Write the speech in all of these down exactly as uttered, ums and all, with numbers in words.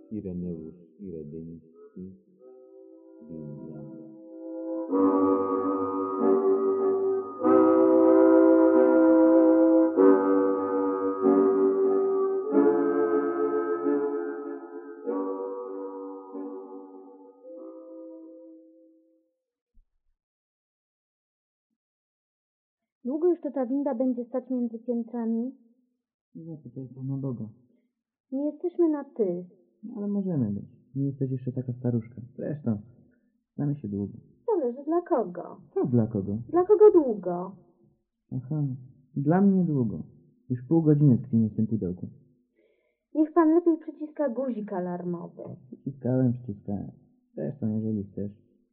Ireneusz Iredyński, Biblia. Długo jeszcze ta winda będzie stać między piętrami? Zapytaj Pana Boga. Nie jesteśmy na ty. No, ale możemy być. Nie jesteś jeszcze taka staruszka. Zresztą, znamy się długo. Zależy dla kogo. Co dla kogo? Dla kogo długo? Aha, dla mnie długo. Już pół godziny tkwimy w tym pudełku. Niech pan lepiej przyciska guzik alarmowy. Przyciskałem, przyciskałem. Zresztą, jeżeli chcesz.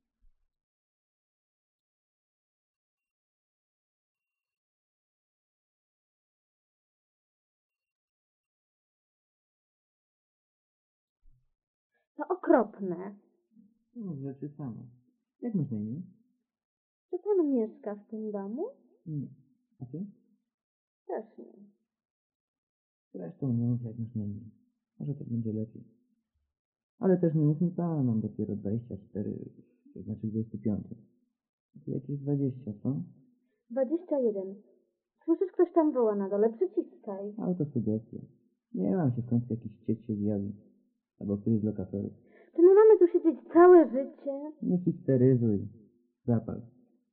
To okropne. No, rzeczy same. Jak masz na imię? Czy pan mieszka w tym domu? Nie. A ty? Też nie. Zresztą nie mów, jak masz na imię. Może tak będzie lepiej. Ale też nie mów mi pan, mam dopiero dwadzieścia cztery, to znaczy dwadzieścia pięć. A ty jakieś dwadzieścia, co? Dwadzieścia jeden. Słyszysz, ktoś tam woła na dole. Przyciskaj. Autosugestia. Nie mam się w końcu jakiś cieć się zjawi. Albo któryś z lokatorów. Czy my mamy tu siedzieć całe życie? Nie histeryzuj. Zapal.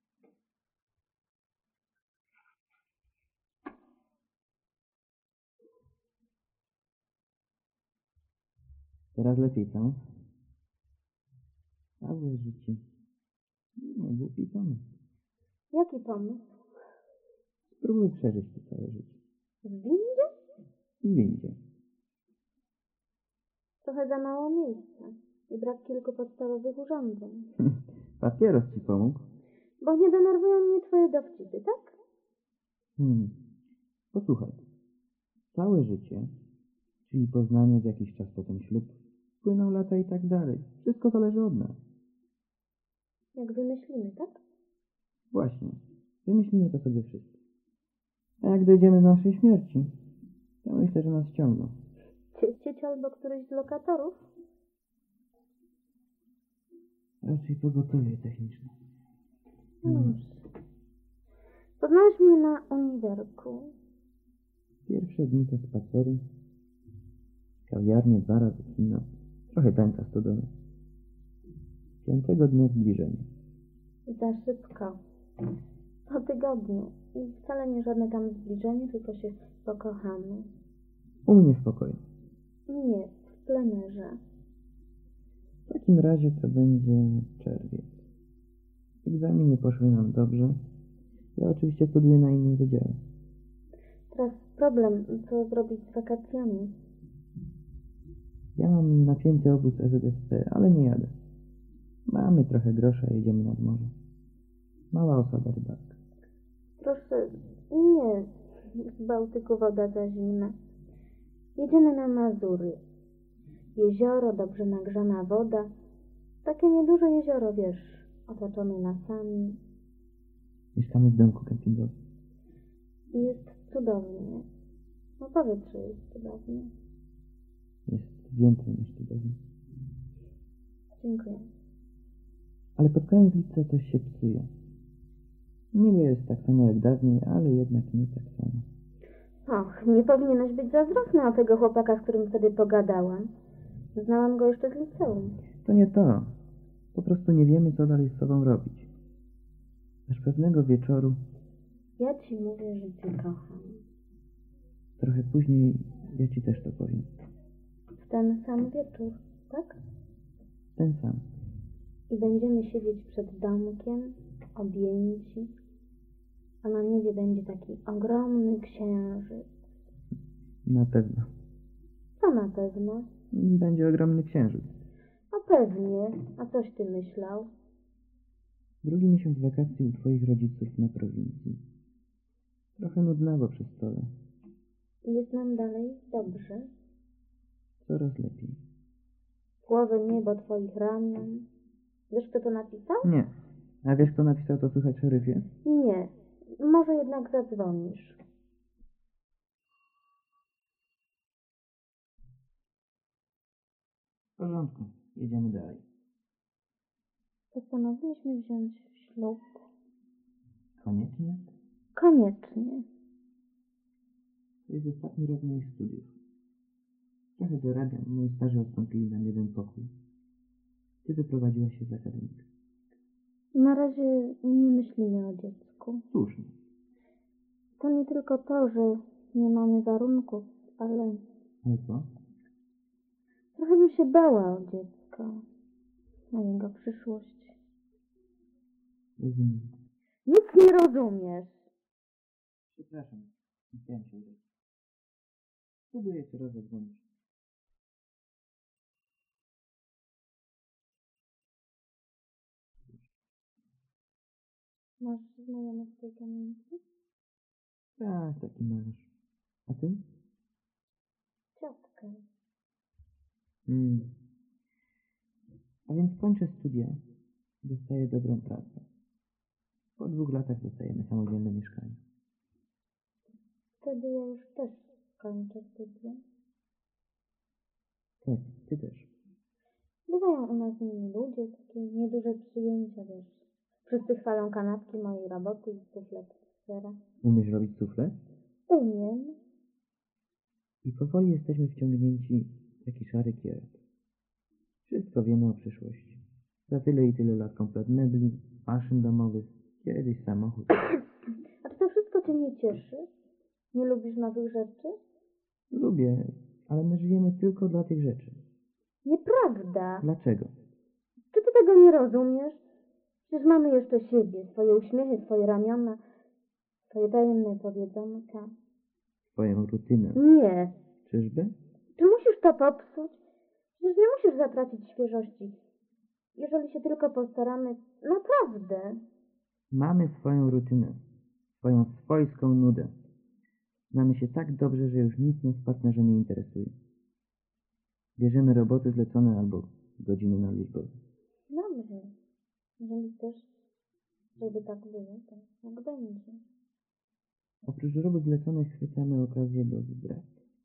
Teraz lepiej, co? Całe życie. Nie, głupi pomysł. Jaki pomysł? Spróbuj przeżyć to całe życie. W windzie? I windzie. Trochę za mało miejsca. I brak kilku podstawowych urządzeń. Papieros ci pomógł? Bo nie denerwują mnie twoje dowcipy, tak? Hmm. Posłuchaj. Całe życie, czyli poznanie, w jakiś czas potem ślub, płyną lata i tak dalej. Wszystko zależy od nas. Jak wymyślimy, tak? Właśnie. Wymyślimy to sobie wszyscy. A jak dojdziemy do naszej śmierci, to myślę, że nas ściągną. Ciecieć albo któryś z lokatorów? Raczej pogotowie techniczne. No dobrze. Poznałeś mnie na uniwerku. Pierwsze dni to spacery, kawiarnie, dwa razy kino, trochę tańca stodoły. Piątego dnia zbliżenie. Za szybko. Po tygodniu. I wcale nie żadne tam zbliżenie, tylko się pokochamy. U mnie w pokoju. Nie, w plenerze. W takim razie to będzie czerwiec. Egzaminy poszły nam dobrze. Ja oczywiście studiuję na innym wydziale. Teraz problem, co zrobić z wakacjami. Ja mam napięty obóz E Z S P, ale nie jadę. Mamy trochę grosza, jedziemy nad morze. Mała osada rybacka. Proszę, nie, w Bałtyku woda za zimna. Jedziemy na Mazury. Jezioro, dobrze nagrzana woda. Takie nieduże jezioro, wiesz, otoczone lasami. Mieszkamy w domku kempingowym. I jest cudownie. No powietrze jest cudownie. Jest więcej niż cudownie. Dziękuję. Ale pod koniec lipca coś się psuje. Niby jest tak samo jak dawniej, ale jednak nie tak samo. Och, nie powinieneś być zazdrosny o tego chłopaka, z którym wtedy pogadałam. Znałam go jeszcze z liceum. To nie to. Po prostu nie wiemy, co dalej z sobą robić. Aż pewnego wieczoru, Ja ci mówię, że cię kocham. trochę później, ja ci też to powiem. W ten sam wieczór, tak? Ten sam. I będziemy siedzieć przed domkiem, objęci, a na niebie będzie taki ogromny księżyc. Na pewno. Co na pewno? Będzie ogromny księżyc. No pewnie. A coś ty myślał? Drugi miesiąc wakacji u twoich rodziców na prowincji. Trochę nudnawo przy stole. I jest nam dalej dobrze. Coraz lepiej. Płowe niebo twoich ramion. Wiesz, kto to napisał? Nie. A wiesz, kto napisał to, słuchaj, szeryfie? Nie. Może jednak zadzwonisz. W porządku, jedziemy dalej. Postanowiliśmy wziąć ślub. Koniecznie? Koniecznie. To jest ostatni rok moich studiów. Trochę dorabiam, moi starzy odstąpili nam jeden pokój. Ty wyprowadziłaś się z akademika. Na razie nie myślimy o dziecku. Słusznie. To nie tylko to, że nie mamy warunków, ale Ale co? trochę bym się bała o dziecko, o jego przyszłość. Rozumiem. Nic nie rozumiesz. Przepraszam, nie chciałem się udać. Spróbuję cię rozedzwonić. Masz znajomych z tej kamienicy? Tak, taki malarz. A ty? Ciotkę. Mm. A więc kończę studia. Dostaję dobrą pracę. Po dwóch latach dostajemy samodzielne mieszkanie. Wtedy ja już też kończę studia. Tak, ty też. Bywają u nas inni ludzie, takie nieduże przyjęcia, wiesz. Wszyscy chwalą kanapki mojej roboty i suflet z sera. Umiesz robić sufle? Umiem. I powoli jesteśmy wciągnięci w taki szary kierat. Wszystko wiemy o przyszłości. Za tyle i tyle lat komplet mebli, maszyn domowych, kiedyś samochód. A czy to wszystko cię nie cieszy? Nie lubisz nowych rzeczy? Lubię, ale my żyjemy tylko dla tych rzeczy. Nieprawda. Dlaczego? Czy ty tego nie rozumiesz? Przecież mamy jeszcze siebie, swoje uśmiechy, swoje ramiona, swoje tajemne powiedzonka. Swoją rutynę. Nie. Czyżby? Czy musisz to popsuć? Przecież nie musisz zatracić świeżości. Jeżeli się tylko postaramy, naprawdę. Mamy swoją rutynę. Swoją swojską nudę. Znamy się tak dobrze, że już nic nas w partnerze nie interesuje. Bierzemy roboty zlecone albo godziny na liczbowe. Dobrze. Jeżeli chcesz, żeby tak było, to tak będzie. Oprócz robót zleconych chwytamy okazję do zdrad.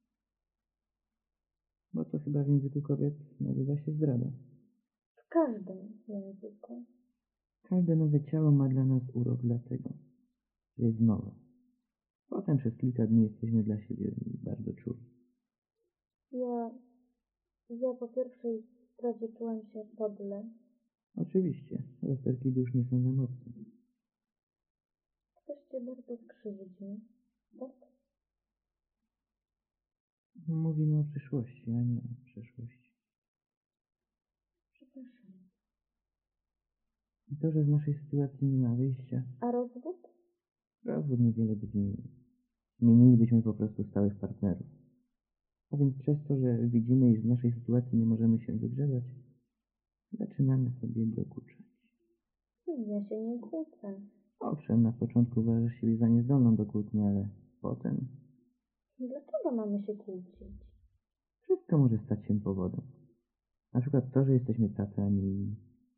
Bo to chyba w języku kobiet nazywa się zdrada. W każdym języku. Każde nowe ciało ma dla nas urok dlatego, że jest nowe. Potem przez kilka dni jesteśmy dla siebie bardzo czuli. Ja, ja po pierwszej zdradzie czułam się podle. Oczywiście, rozterki dusz nie są nam obce. Ktoś cię bardzo skrzywdził, tak? Mówimy o przyszłości, a nie o przeszłości. Przepraszam. I to, że z naszej sytuacji nie ma wyjścia, A rozwód? rozwód niewiele by zmienił. Zmienilibyśmy po prostu stałych partnerów. A więc przez to, że widzimy, iż z naszej sytuacji nie możemy się wygrzebać, zaczynamy sobie dokuczać. Ja się nie kłócę. Owszem, na początku uważasz siebie za niezdolną do kłótni, ale potem Dlaczego mamy się kłócić? wszystko może stać się powodem. Na przykład to, że jesteśmy tacy, a nie inni.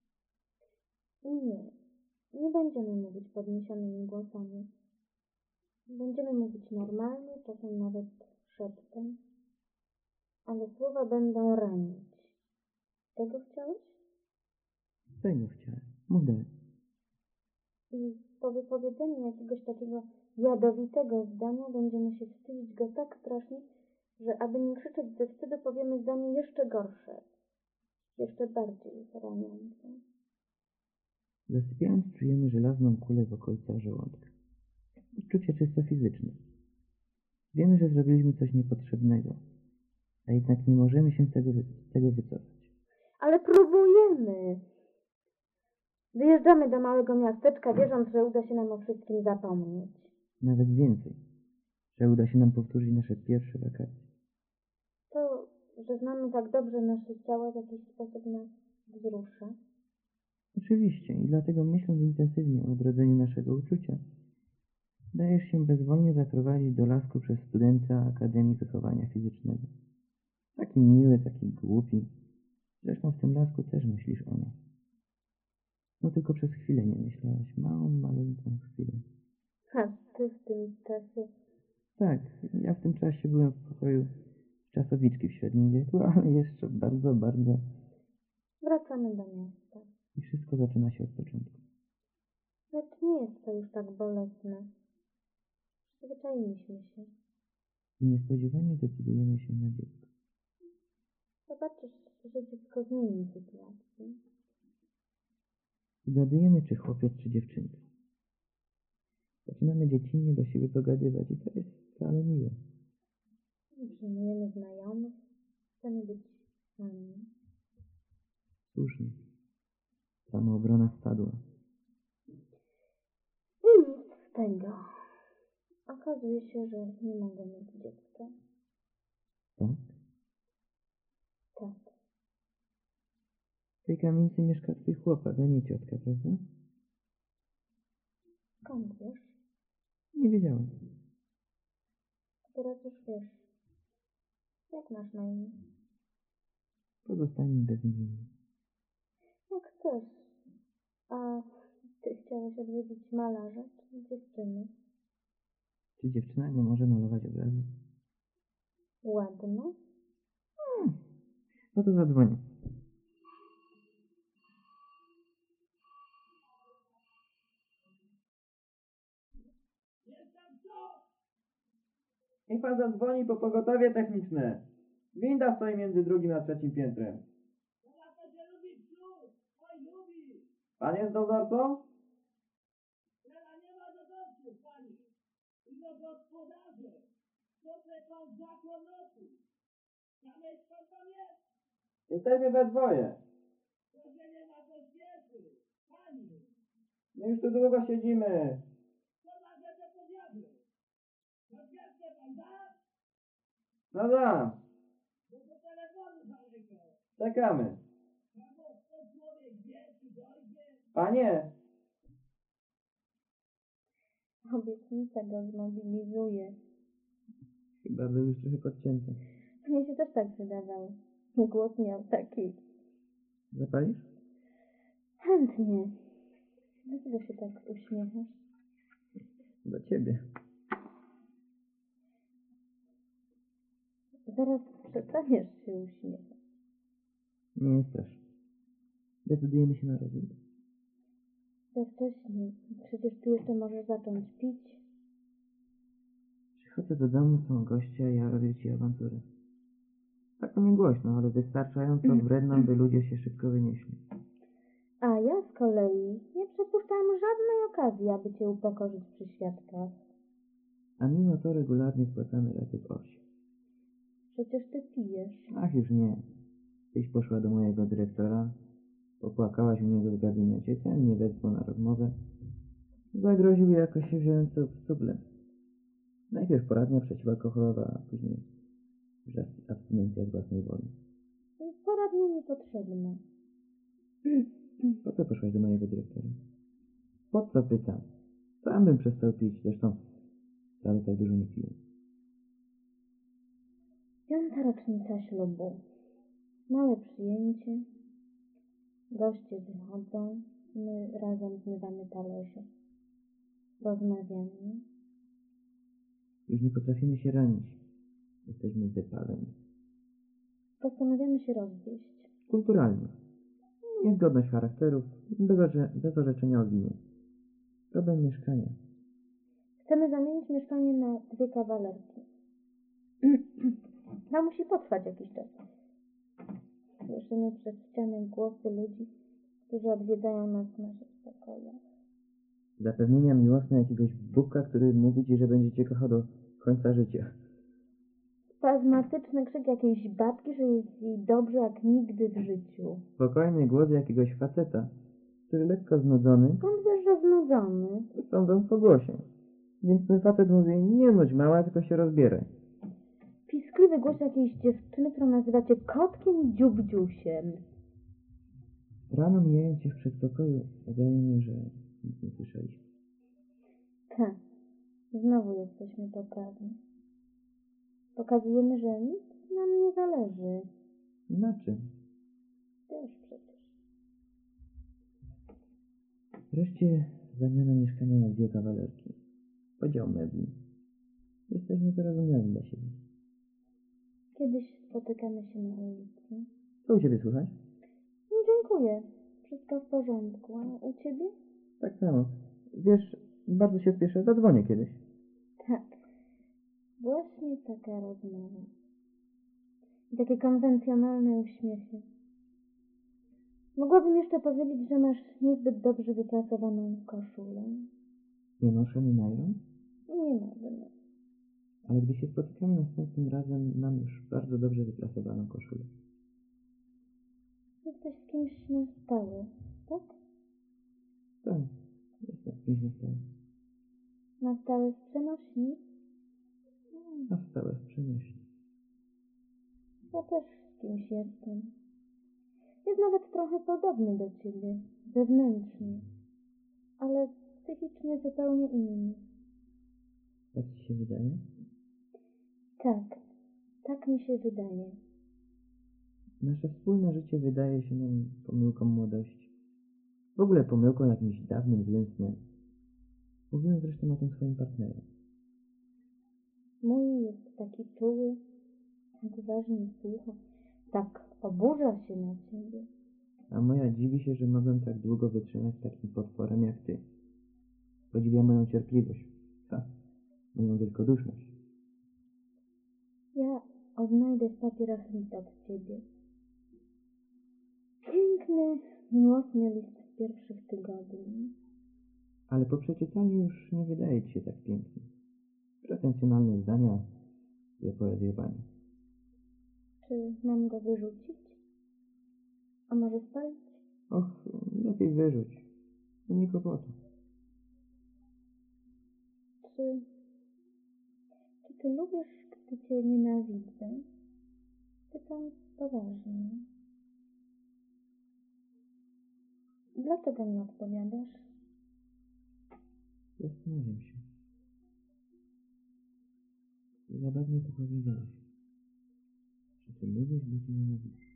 Nie. Nie będziemy mówić podniesionymi głosami. Będziemy mówić normalnie, czasem nawet szeptem. Ale słowa będą ranić. Tego chciałeś? Tego chciałem. Mów dalej. I po wypowiedzeniu jakiegoś takiego jadowitego zdania będziemy się wstydzić go tak strasznie, że aby nie krzyczeć ze wstydu, powiemy zdanie jeszcze gorsze. Jeszcze bardziej raniące. Zasypiając czujemy żelazną kulę w okolicach żołądka. Odczucie czysto fizyczne. Wiemy, że zrobiliśmy coś niepotrzebnego, a jednak nie możemy się z tego, z tego wycofać. Ale próbujemy. Wyjeżdżamy do małego miasteczka, wierząc, że uda się nam o wszystkim zapomnieć. Nawet więcej, że uda się nam powtórzyć nasze pierwsze wakacje. To, że znamy tak dobrze nasze ciała, w jakiś sposób nas wzrusza. Oczywiście i dlatego myśląc intensywnie o odrodzeniu naszego uczucia, dajesz się bezwolnie zaprowadzić do lasku przez studenta Akademii Wychowania Fizycznego. Taki miły, taki głupi. Zresztą w tym lasku też myślisz o nas. No tylko przez chwilę nie myślałaś. Małą, maleńką chwilę. A ty w tym czasie... Tak, ja w tym czasie byłem w pokoju czasowiczki w średnim wieku, ale jeszcze bardzo, bardzo... Wracamy do miasta. I wszystko zaczyna się od początku. Lecz nie jest to już tak bolesne. Przyzwyczailiśmy się. I niespodziewanie decydujemy się na dziecko. Zobaczysz, że dziecko zmieni sytuację. Zgadujemy, czy chłopiec, czy dziewczynka. Zaczynamy dziecinnie do siebie dogadywać i to jest wcale miłe. Przyjmujemy znajomych. Chcemy być sami. Słusznie. Samoobrona spadła. I nic z tego. Okazuje się, że nie mogę mieć dziecka. Tak? Tak. W tej kamienicy mieszka twój chłopak, a nie ciotka, prawda? Skąd wiesz? Nie wiedziałem. Teraz już wiesz. Jak masz na imię? Pozostańmy bez imienia. Jak chcesz. A ty chciałeś odwiedzić malarza czy dziewczyny? Czy dziewczyna nie może malować obrazy? Ładno? Hmm. No to zadzwonię. Niech pan zadzwoni po pogotowie techniczne. Winda stoi między drugim a trzecim piętrem. Pan jest dozorcą? Jesteśmy we dwoje. My już tu długo siedzimy. No dam. Czekamy. Panie. Obietnica go zmobilizuje. Chyba był już trochę podcięty. Mnie się też tak wydawało. Głos miał taki. Zapalisz? Chętnie. Dlaczego się tak uśmiechasz? Do ciebie. Zaraz przestaniesz się uśmiechać. Nie jest też. Decydujemy się na rozwód. Za wcześnie. Przecież ty jeszcze możesz zacząć pić. Przychodzę do domu, są goście, a ja robię ci awanturę. Tak to nie głośno, ale wystarczająco wredną, by ludzie się szybko wynieśli. A ja z kolei nie przepuszczam żadnej okazji, aby cię upokorzyć przy świadkach. A mimo to regularnie spłacamy raty w osi. Przecież ty pijesz. Ach, już nie. Tyś poszła do mojego dyrektora, popłakałaś u niego w gabinecie, ten nie wezwał na rozmowę. Zagroził jakoś się wziąłem w suble. Najpierw poradnia przeciwalkoholowa, a później już abstynencja z własnej woli. Poradnie niepotrzebne. Po co poszłaś do mojego dyrektora? Po co pytam? Sam bym przestał pić, zresztą wcale tak dużo nie piłem. Piąta rocznica ślubu. Małe przyjęcie. Goście wychodzą. My razem zmywamy talerze. Rozmawiamy. Już nie potrafimy się ranić. Jesteśmy wypaleni. Postanawiamy się rozwieść. Kulturalnie. Niezgodność charakterów, bez, orze bez orzeczenia o winie. Problem mieszkania. Chcemy zamienić mieszkanie na dwie kawalerki. To musi potrwać jakiś czas. Słyszymy przez ścianę głosy ludzi, którzy odwiedzają nas w naszych pokojach. Zapewnienia miłosne jakiegoś bubka, który mówi ci, że będzie cię kochał do końca życia. Spazmatyczny krzyk jakiejś babki, że jest jej dobrze jak nigdy w życiu. Spokojny głos jakiegoś faceta, który lekko znudzony, Skąd wiesz, że znudzony? sądzą po głosie. Więc ten facet mówi, nie nudź mała, tylko się rozbieraj. Piskliwy głos jakiejś dziewczyny, którą nazywacie kotkiem i dziubdziusiem. Rano mijając się w przedpokoju, udajemy, że nic nie słyszeliśmy. Tak, znowu jesteśmy poprawni. Pokazujemy, że nic nam nie zależy. Na czym? Też przecież. Wreszcie zamiana mieszkania na dwie kawalerki. Podział mebli. Jesteśmy wyrozumiali dla siebie. Kiedyś spotykamy się na ulicy. Co u ciebie słychać? No, dziękuję. Wszystko w porządku. A u ciebie? Tak samo. Wiesz, bardzo się spieszę, zadzwonię kiedyś. Tak. Właśnie taka rozmowa. I takie konwencjonalne uśmiechy. Mogłabym jeszcze powiedzieć, że masz niezbyt dobrze wypracowaną koszulę. Nie noszę mi najron? Nie mogę. Ale gdy się spotykamy następnym razem, mam już bardzo dobrze wypracowaną koszulę. Jesteś z kimś na stałe, tak? Tak, jestem z kimś na stałe. Na stałe z przenośni? Na stałe w przenośni. Ja też z kimś jestem. Jest nawet trochę podobny do ciebie, zewnętrznie, ale psychicznie zupełnie inny. Tak ci się wydaje? Tak, tak mi się wydaje. Nasze wspólne życie wydaje się nam pomyłką młodości. W ogóle pomyłką jakimś dawnym, złym snem. Mówiłem zresztą o tym swoim partnerze. Mój jest taki czuły, tak uważnie słucha, tak oburza się na ciebie. A moja dziwi się, że mogłem tak długo wytrzymać z takim potworem jak ty. Podziwia moją cierpliwość. Ha, moją wielkoduszność. Ja odnajdę w papierach list od ciebie. Piękny, miłosny list z pierwszych tygodni. Ale po przeczytaniu już nie wydaje ci się tak piękny. Pretensjonalne zdania, je poezjowanie. Czy mam go wyrzucić? A może spalić? Och, lepiej wyrzuć. To nie kłopotu. Czy, czy ty lubisz, gdy cię nienawidzę? Pytam poważnie. Dlaczego nie odpowiadasz? Zastanawiam się. Zabawnie to powiedziałeś. Czy ty lubisz być nienawidzony?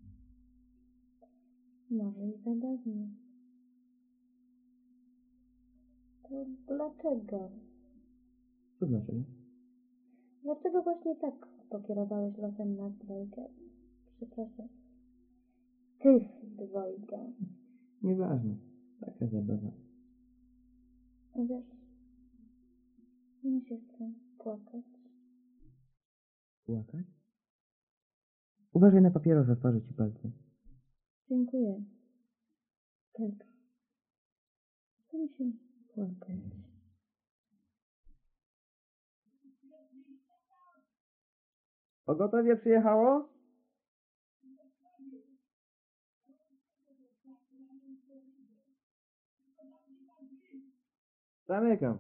Może i zabawnie. To dlaczego? Co dlaczego? Dlaczego właśnie tak pokierowałeś losem nas dwojga? Przepraszam. Tych dwojga. Nieważne. Taka zabawa. A wiesz, mi się chce płakać. Płakać? Uważaj na papierosa, sparzy ci palce. Dziękuję. Tak. Chce mi się płakać. Pogotowie przyjechało? Zamykam.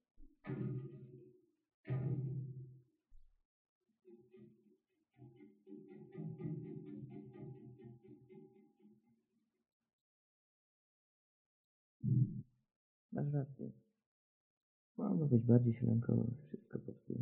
Masz rację. Mogło być bardziej sielankowo, wszystko popsuło.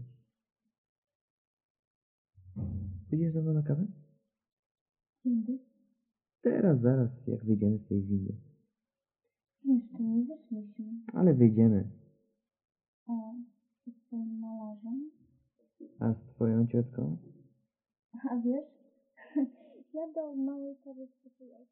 Pójdziesz ze mną na kawę? Kiedy? Teraz, zaraz, jak wyjdziemy z tej windy. Jeszcze nie wyszliśmy. Ale wyjdziemy. A z twoim malarzem? A z twoją ciotką? A wiesz, ja do małej kawy przyjechałam.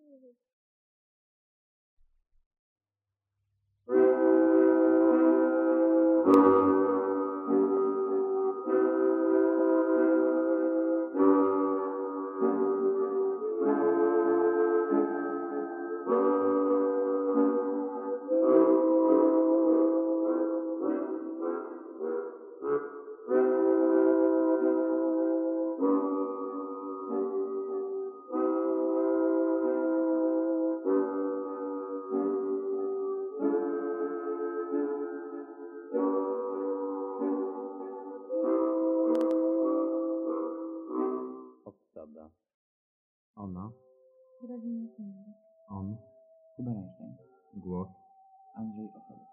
Obsada. Ona, Brawimy Sendek. on, Kuba Reinstein. głos, Andrzej Ochobek.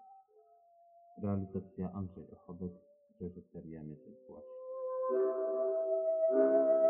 realizacja Andrzej Ochobek, reżyseria Mieczysław.